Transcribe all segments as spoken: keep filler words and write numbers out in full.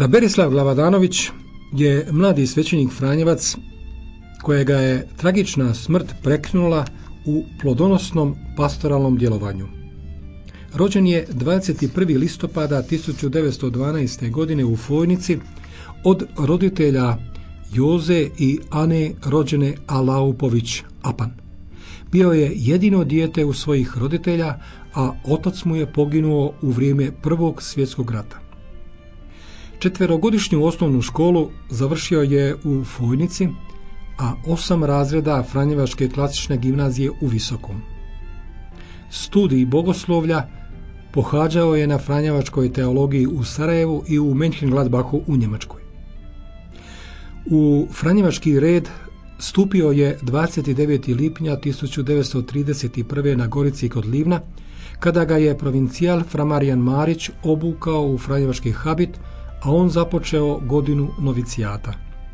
Berislav Glavadanović je mladi svećenik Franjevac kojega je tragična smrt prekinula u plodonosnom pastoralnom djelovanju. Rođen je dvadeset prvog listopada tisuću devetsto dvanaeste. godine u Fojnici od roditelja Joze i Ane rođene Alaupović Apan. Bio je jedino dijete u svojih roditelja, a otac mu je poginuo u vrijeme Prvog svjetskog rata. Četverogodišnju osnovnu školu završio je u Fojnici, a osam razreda Franjevačke klasične gimnazije u Visokom. Studij bogoslovlja pohađao je na Franjevačkoj teologiji u Sarajevu i u Mönchengladbachu u Njemačkoj. U Franjevački red stupio je dvadeset devetog lipnja tisuću devetsto trideset prve. na Gorici kod Livna, kada ga je provincijal Fra Marijan Marić obukao u franjevački habit, a on započeo godinu novicijata.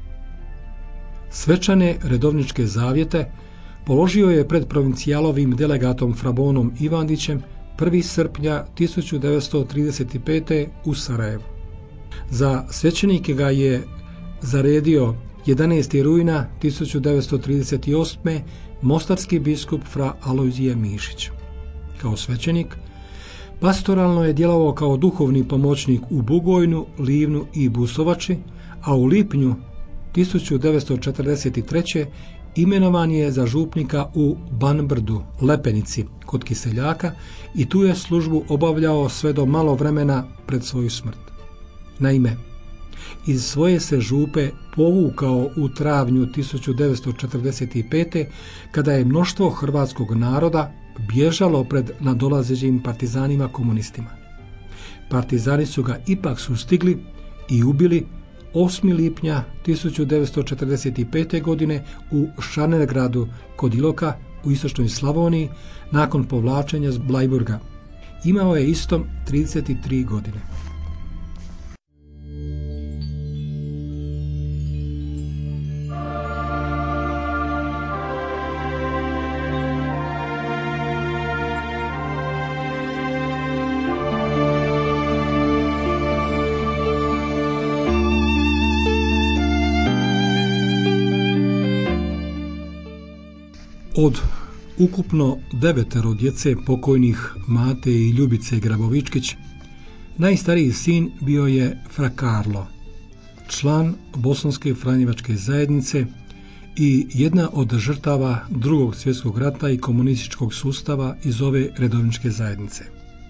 Svečane redovničke zavjete položio je pred provincijalovim delegatom Frabonom Ivandićem prvog srpnja tisuću devetsto trideset pete. u Sarajevu. Za svećenike ga je zaredio jedanaestog rujna tisuću devetsto trideset osme. mostarski biskup Fra Alojzije Mišić. Kao svećenik pastoralno je djelovao kao duhovni pomoćnik u Bugojnu, Livnu i Busovači, a u lipnju tisuću devetsto četrdeset treće. imenovan je za župnika u Banbrdu, Lepenici, kod Kiseljaka, i tu je službu obavljao sve do malo vremena pred svoju smrt. Naime, iz svoje se župe povukao u travnju tisuću devetsto četrdeset pete. kada je mnoštvo hrvatskog naroda bježalo pred nadolazećim partizanima komunistima. Partizani su ga ipak sustigli i ubili osmog lipnja tisuću devetsto četrdeset pete. godine u Šanergradu kod Iloka u istočnoj Slavoniji nakon povlačenja z Blajburga. Imao je istom trideset tri godine. Od ukupno devetero djece pokojnih Mate i Ljubice Grabovičkić, najstariji sin bio je Fra Karlo, član Bosanske franjevačke zajednice i jedna od žrtava Drugog svjetskog rata i komunističkog sustava iz ove redovničke zajednice.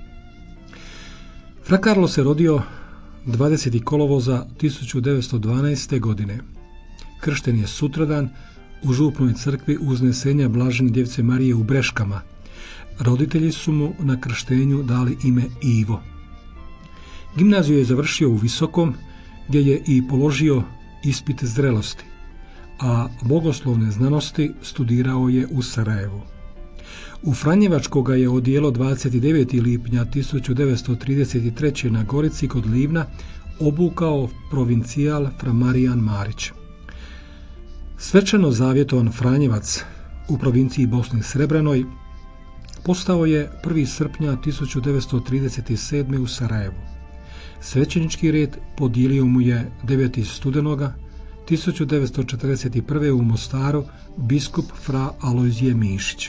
Fra Karlo se rodio dvadesetog kolovoza tisuću devetsto dvanaeste. godine. Kršten je sutradan u župnoj crkvi Uznesenja Blažene Djevice Marije u Breškama. Roditelji su mu na krštenju dali ime Ivo. Gimnaziju je završio u Visokom, gdje je i položio ispit zrelosti, a bogoslovne znanosti studirao je u Sarajevu. U Franjevačko ga je odijelo dvadeset devetog lipnja tisuću devetsto trideset treće. na Gorici kod Livna obukao provincijal Fra Marijan Marić. Svečano zavjetovan Franjevac u provinciji Bosni Srebrenoj postao je prvog srpnja tisuću devetsto trideset sedme. u Sarajevu. Svećenički red podijelio mu je devetog studenoga tisuću devetsto četrdeset prve. u Mostaru biskup Fra Alojzije Mišić.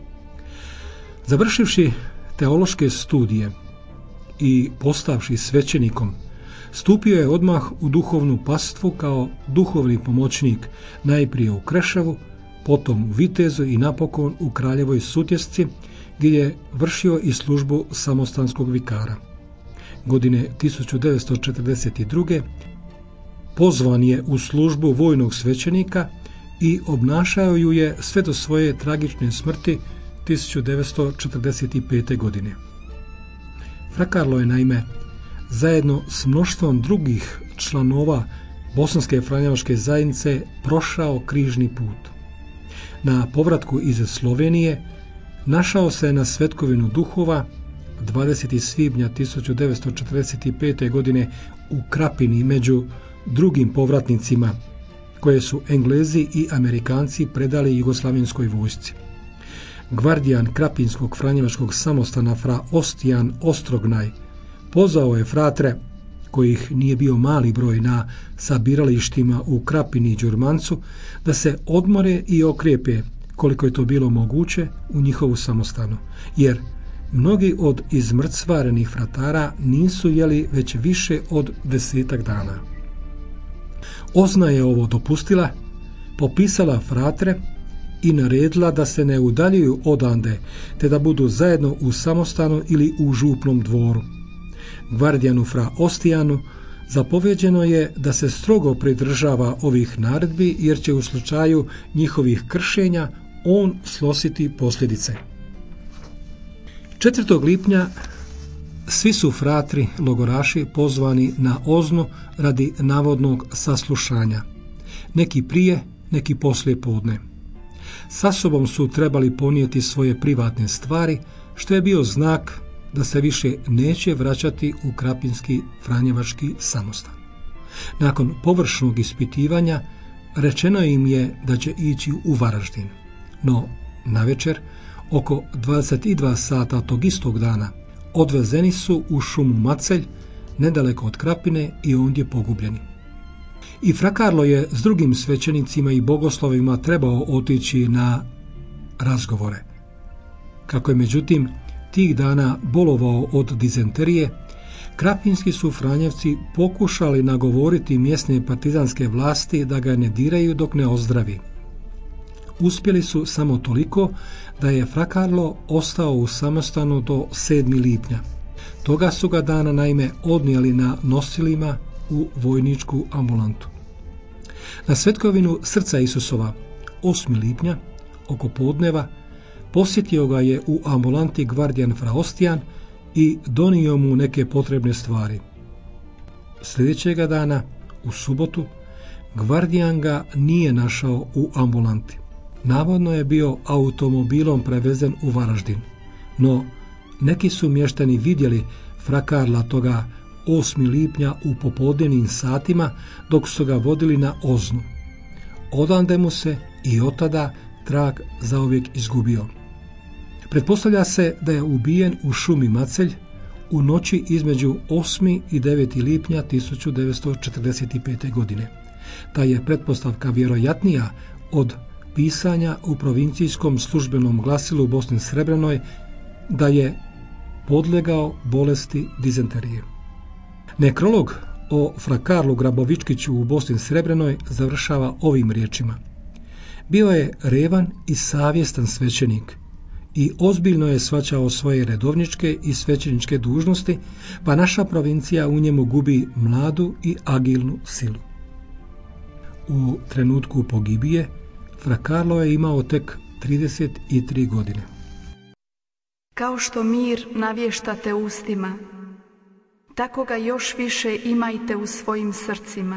Završivši teološke studije i postavši svećenikom, stupio je odmah u duhovnu pastvu kao duhovni pomoćnik, najprije u Kreševu, potom u Vitezu i napokon u Kraljevoj Sutjesci, gdje je vršio i službu samostanskog vikara. Godine tisuću devetsto četrdeset druge. pozvan je u službu vojnog svećenika i obnašao ju je sve do svoje tragične smrti tisuću devetsto četrdeset pete. godine. Fra Karlo je naime zajedno s mnoštvom drugih članova Bosanske franjevačke zajednice prošao križni put. Na povratku iz Slovenije našao se na svetkovinu duhova dvadesetog svibnja tisuću devetsto četrdeset pete. godine u Krapini među drugim povratnicima koje su Englezi i Amerikanci predali jugoslavenskoj vojsci. Gvardijan Krapinskog franjevačkog samostana Fra Ostijan Ostrognaj pozvao je fratre kojih nije bio mali broj na sabiralištima u Krapini i Đurmancu, da se odmore i okrijepe koliko je to bilo moguće u njihovu samostanu, jer mnogi od izmrcvarenih fratara nisu jeli već više od desetak dana. Ozna je ovo dopustila, popisala fratre i naredila da se ne udaljuju odande, te da budu zajedno u samostanu ili u župnom dvoru. Gvardijanu fra Ostijanu zapovjeđeno je da se strogo pridržava ovih naredbi, jer će u slučaju njihovih kršenja on snositi posljedice. četvrtog lipnja svi su fratri logoraši pozvani na Oznu radi navodnog saslušanja. Neki prije, neki poslije podne. Sa sobom su trebali ponijeti svoje privatne stvari, što je bio znak da se više neće vraćati u krapinski franjevački samostan. Nakon površnog ispitivanja rečeno im je da će ići u Varaždin. No, navečer, oko dvadeset dva sata tog istog dana, odvezeni su u šumu Macelj, nedaleko od Krapine, i ondje pogubljeni. I fra Karlo je s drugim svećenicima i bogoslovima trebao otići na razgovore. Kako je međutim tih dana bolovao od dizenterije, krapinski su franjevci pokušali nagovoriti mjesne partizanske vlasti da ga ne diraju dok ne ozdravi. Uspjeli su samo toliko da je fra Karlo ostao u samostanu do sedmog lipnja. Toga su ga dana naime odnijeli na nosilima u vojničku ambulantu. Na svetkovinu Srca Isusova osmog lipnja oko podneva posjetio ga je u ambulanti gvardijan fra Ostijan i donio mu neke potrebne stvari. Sljedećega dana, u subotu, gvardijan ga nije našao u ambulanti. Navodno je bio automobilom prevezen u Varaždin, no neki su mještani vidjeli fra Karla toga osmog lipnja u popodnevnim satima dok su ga vodili na Oznu. Odande mu se i od tada trag zauvijek izgubio. Pretpostavlja se da je ubijen u šumi Macelj u noći između osmog i devetog lipnja tisuću devetsto četrdeset pete. godine. Ta je pretpostavka vjerojatnija od pisanja u provincijskom službenom glasilu u Bosni Srebrenoj da je podlegao bolesti dizenterije. Nekrolog o fra Karlu Grabovičkiću u Bosni Srebrenoj završava ovim riječima. Bio je revan i savjestan svećenik i ozbiljno je shvaćao svoje redovničke i svećeničke dužnosti, pa naša provincija u njemu gubi mladu i agilnu silu. U trenutku pogibije fra Karlo je imao tek trideset tri godine. Kao što mir navještate ustima, tako ga još više imajte u svojim srcima.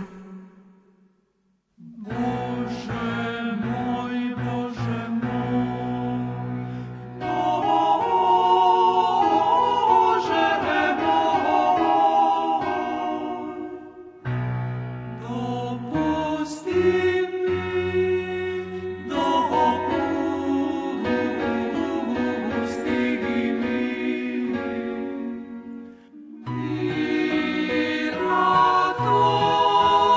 Oh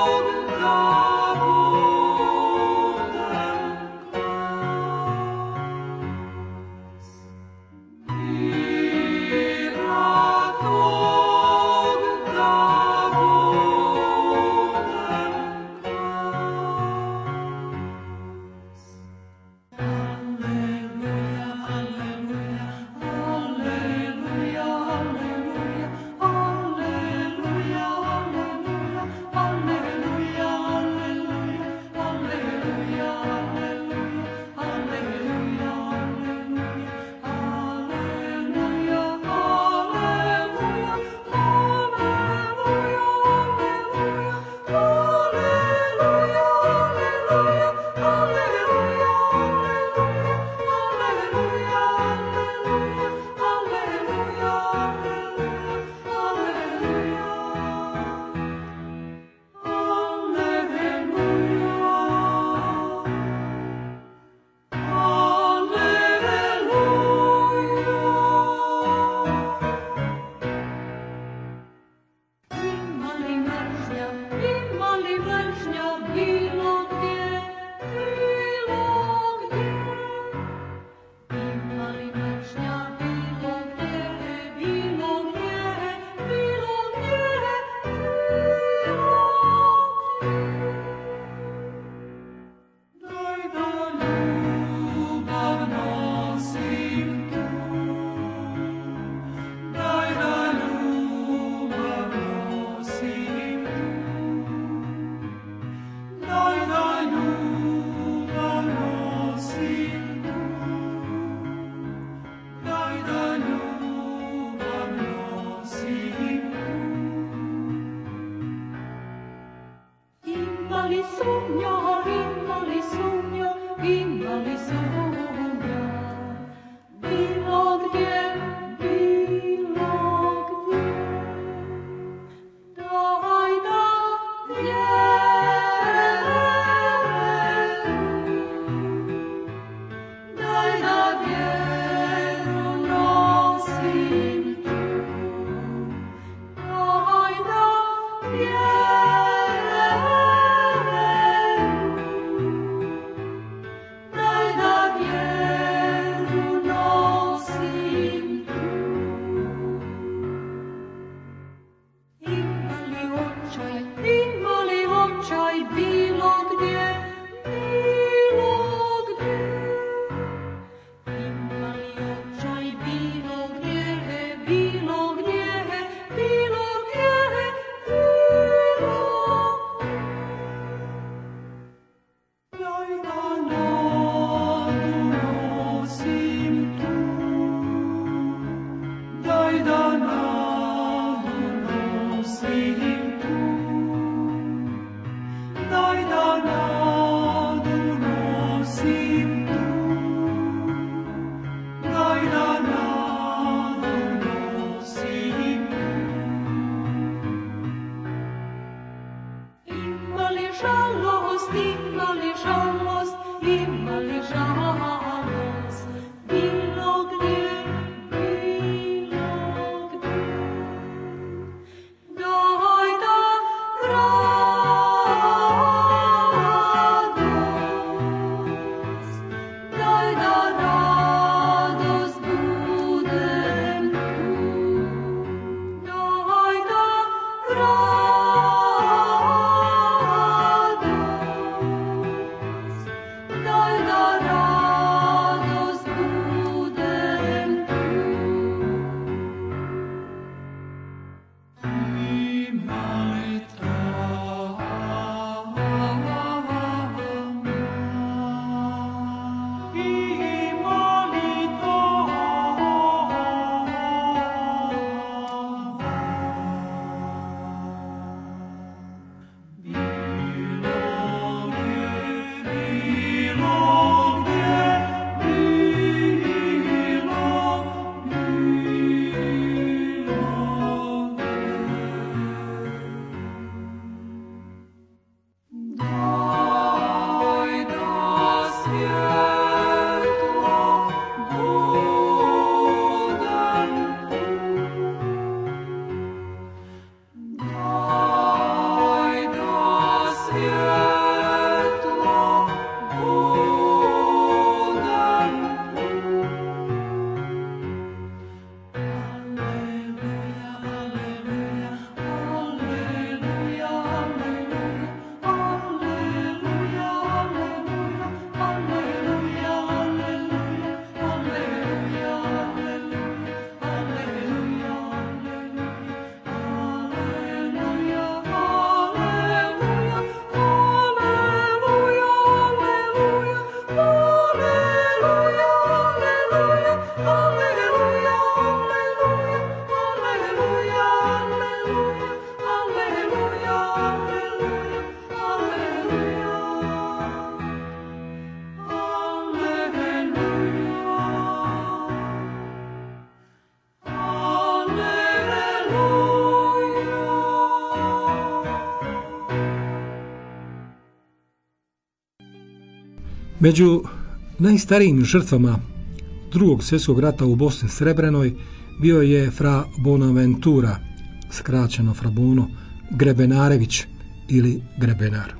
Među najstarijim žrtvama drugog svjetskog rata u Bosni Srebrenoj bio je fra Bonaventura, skraćeno fra Bono, Grebenarević ili Grebenar.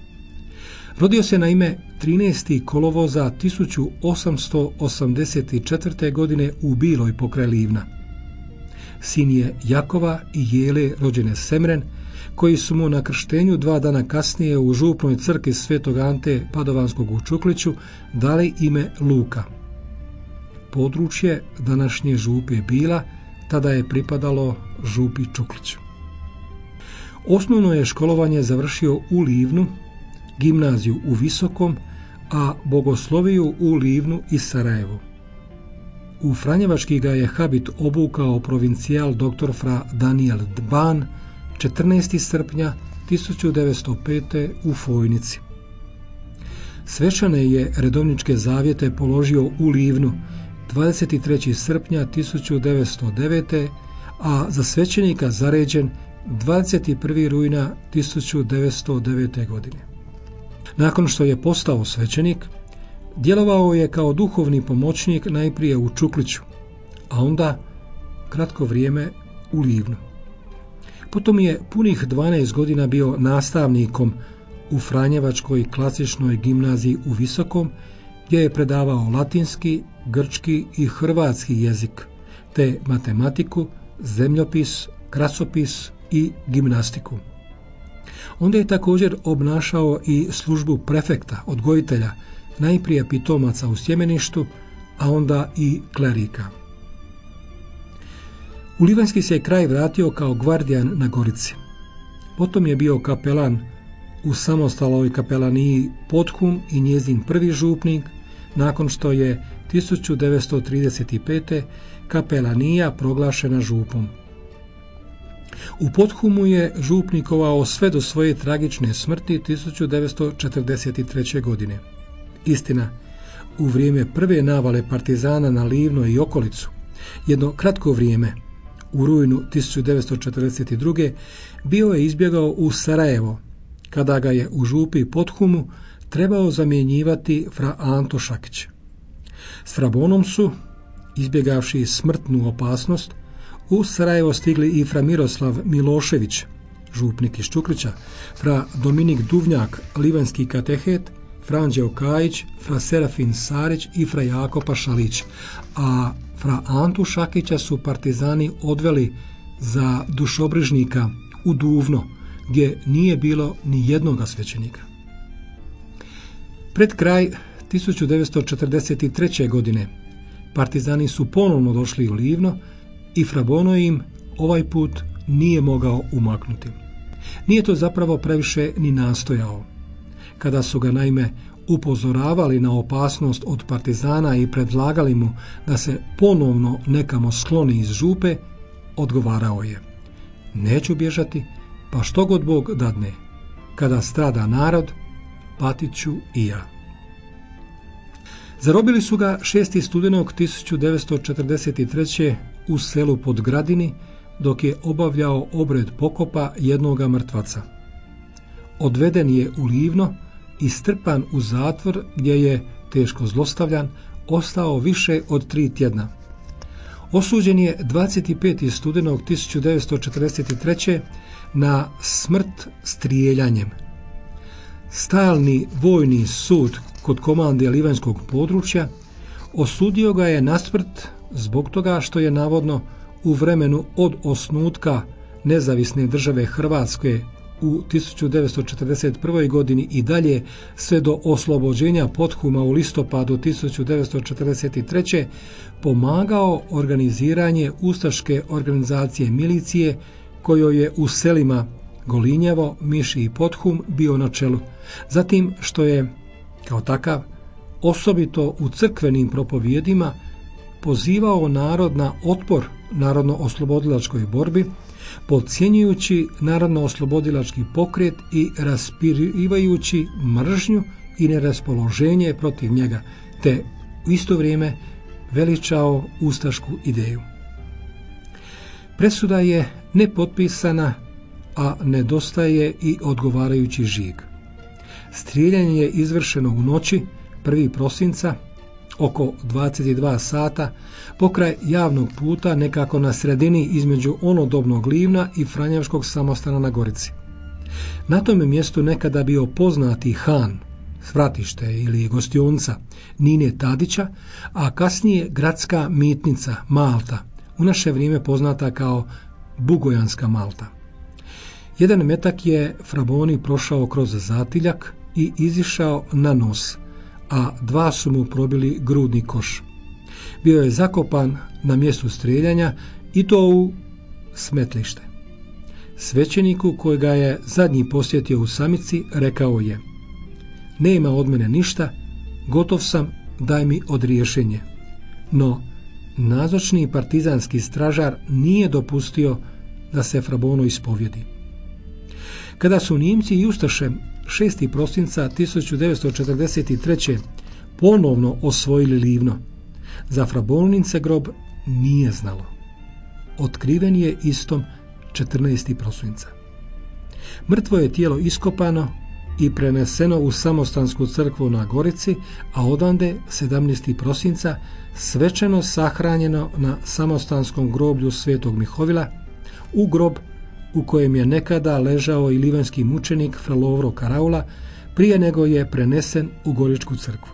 Rodio se na ime trinaestog kolovoza tisuću osamsto osamdeset četvrte. godine u Biloj pokraj Livna. Sin je Jakova i Jele rođene Semren, koji su mu na krštenju dva dana kasnije u župnoj crkvi Svetog Ante Padovanskog u Čukliću dali ime Luka. Područje današnje župe Bila tada je pripadalo župi Čukliću. Osnovno je školovanje završio u Livnu, gimnaziju u Visokom, a bogosloviju u Livnu i Sarajevu. U Franjevački ga je habit obukao provincijal doktor fra Daniel Dban četrnaestog srpnja tisuću devetsto pete. u Fojnici. Svečane je redovničke zavjete položio u Livnu dvadeset trećeg srpnja tisuću devetsto devete. a za svećenika zaređen dvadeset prvog rujna tisuću devetsto devete. godine. Nakon što je postao svećenik, djelovao je kao duhovni pomoćnik najprije u Čukliću, a onda kratko vrijeme u Livnu. Potom je punih dvanaest godina bio nastavnikom u Franjevačkoj klasičnoj gimnaziji u Visokom, gdje je predavao latinski, grčki i hrvatski jezik, te matematiku, zemljopis, krasopis i gimnastiku. Onda je također obnašao i službu prefekta, odgojitelja, najprije pitomaca u Sjemeništu, a onda i klerika. U Livanjski se kraj vratio kao gvardijan na Gorici. Potom je bio kapelan u samostalnoj kapelaniji Podhum i njezin prvi župnik, nakon što je tisuću devetsto trideset pete. kapelanija proglašena župom. U Podhumu je župnikovao sve do svoje tragične smrti tisuću devetsto četrdeset treće. godine. Istina, u vrijeme prve navale partizana na Livno i okolicu, jedno kratko vrijeme, u rujnu tisuću devetsto četrdeset druge. bio je izbjegao u Sarajevo, kada ga je u župi Podhumu trebao zamjenjivati fra Anto Šakić. S Frabonom su, izbjegavši smrtnu opasnost, u Sarajevo stigli i fra Miroslav Milošević, župnik iz Čukrića, fra Dominik Duvnjak, livanski katehet, fra Anđeo Kajić, fra Serafin Sarić i fra Jako Pašalić, a fra Antu Šakića su partizani odveli za dušobrižnika u Duvno, gdje nije bilo ni jednoga svećenika. Pred kraj tisuću devetsto četrdeset treće. godine partizani su ponovno došli u Livno i Frabono im ovaj put nije mogao umaknuti. Nije to zapravo previše ni nastojao. Kada su ga naime upozoravali na opasnost od partizana i predlagali mu da se ponovno nekamo skloni iz župe, odgovarao je: neću bježati, pa što god Bog dadne. Kada strada narod, patit ću i ja. Zarobili su ga šestog studenog tisuću devetsto četrdeset treće. u selu Podgradini, dok je obavljao obred pokopa jednoga mrtvaca. Odveden je u Livno i strpan u zatvor, gdje je, teško zlostavljan, ostao više od tri tjedna. Osuđen je dvadeset petog studenog tisuću devetsto četrdeset treće. na smrt strijeljanjem. Stalni vojni sud kod komande livanjskog područja osudio ga je na smrt zbog toga što je navodno u vremenu od osnutka nezavisne države Hrvatske u tisuću devetsto četrdeset prvoj. godini i dalje sve do oslobođenja Podhuma u listopadu tisuću devetsto četrdeset treće. pomagao organiziranje ustaške organizacije milicije kojoj je u selima Golinjevo, Miši i Podhum bio na čelu. Zatim što je, kao takav, osobito u crkvenim propovjedima pozivao narod na otpor narodno-oslobodilačkoj borbi, podcjenjujući narodno-oslobodilački pokret i raspirivajući mržnju i neraspoloženje protiv njega, te u isto vrijeme veličao ustašku ideju. Presuda je nepotpisana, a nedostaje i odgovarajući žig. Strijeljanje je izvršeno u noći prvog prosinca oko dvadeset dva sata pokraj javnog puta, nekako na sredini između onodobnog Livna i Franjevskog samostana na Gorici. Na tome mjestu nekada bio poznati han, svratište ili gostionca Nine Tadića, a kasnije gradska mitnica Malta, u naše vrijeme poznata kao Bugojanska Malta. Jedan metak je Fraboni prošao kroz zatiljak i izišao na nos, a dva su mu probili grudni koš. Bio je zakopan na mjestu strijeljanja i to u smetlište. Svećeniku kojega je zadnji posjetio u Samici rekao je: nema od mene ništa, gotov sam, daj mi odriješenje. No, nazočni partizanski stražar nije dopustio da se Frabono ispovjedi. Kada su Nijemci i ustaše šestog prosinca tisuću devetsto četrdeset treće. ponovno osvojili Livno, za Frabonin se grob nije znalo. Otkriven je istom četrnaestog prosinca. Mrtvo je tijelo iskopano i preneseno u samostansku crkvu na Gorici, a odande sedamnaestog prosinca svečano sahranjeno na samostanskom groblju Svetog Mihovila, u grob u kojem je nekada ležao i livanjski mučenik fra Lovro Karaula prije nego je prenesen u Goričku crkvu.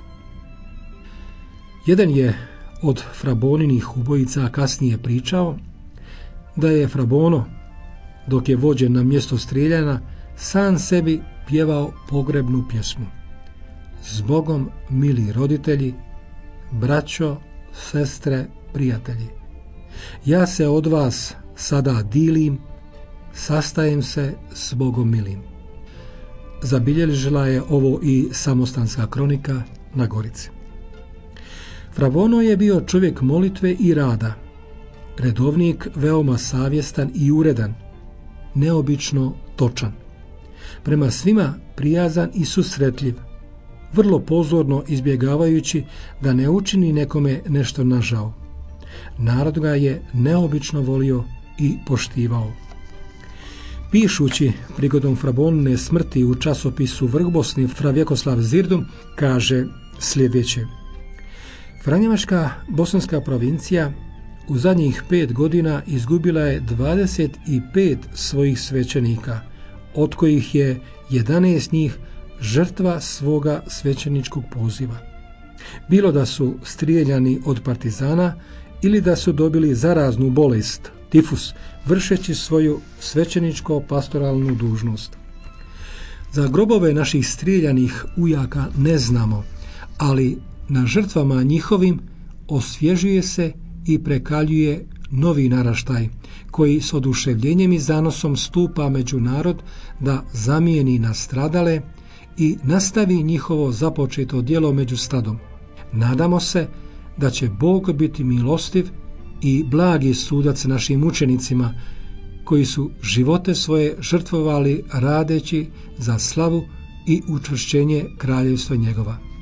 Jedan je od Fraboninih ubojica kasnije pričao da je Frabono, dok je vođen na mjesto strijeljana, sam sebi pjevao pogrebnu pjesmu: Zbogom, mili roditelji, braćo, sestre, prijatelji, ja se od vas sada dilim, sastajem se s Bogom milim. Zabilježila je ovo i Samostanska kronika na Gorici. Frabono je bio čovjek molitve i rada, redovnik veoma savjestan i uredan, neobično točan, prema svima prijazan i susretljiv, vrlo pozorno izbjegavajući da ne učini nekome nešto nažao. Narod ga je neobično volio i poštivao. Pišući prigodom Frabonine smrti u časopisu Vrhbosni fra Vjekoslav Zirdum kaže sljedeće: Franjevačka bosanska provincija u zadnjih pet godina izgubila je dvadeset pet svojih svećenika, od kojih je jedanaest njih žrtva svoga svećeničkog poziva. Bilo da su strijeljani od partizana ili da su dobili zaraznu bolest, tifus, vršeći svoju svećeničko-pastoralnu dužnost. Za grobove naših strijeljanih ujaka ne znamo, ali na žrtvama njihovim osvježuje se i prekaljuje novi naraštaj, koji s oduševljenjem i zanosom stupa među narod da zamijeni nastradale i nastavi njihovo započeto djelo među stadom. Nadamo se da će Bog biti milostiv i blagi sudac našim učenicima, koji su živote svoje žrtvovali radeći za slavu i učvršćenje kraljevstva njegova.